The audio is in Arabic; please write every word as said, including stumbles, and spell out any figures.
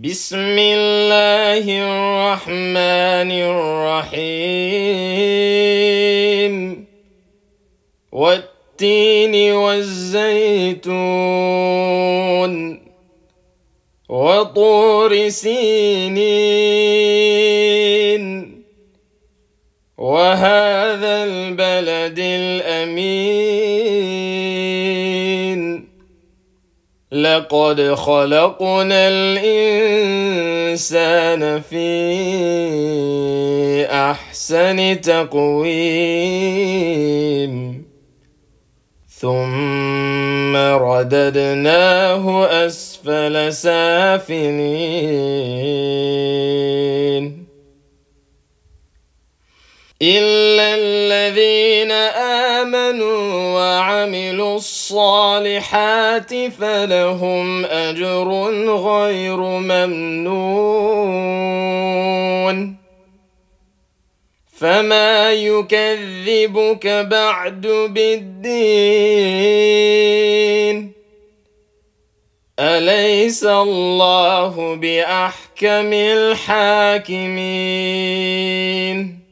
بسم الله الرحمن الرحيم والتين والزيتون وطور سينين وهذا البلد الأمين لقد خلقنا الإنسان في أحسن تقويم ثم رددناه أسفل سافلين إلا الذين آمنوا وعملوا الصالحات فلهم أجر غير ممنون فما يكذبك بعد بالدين أليس الله بأحكم الحاكمين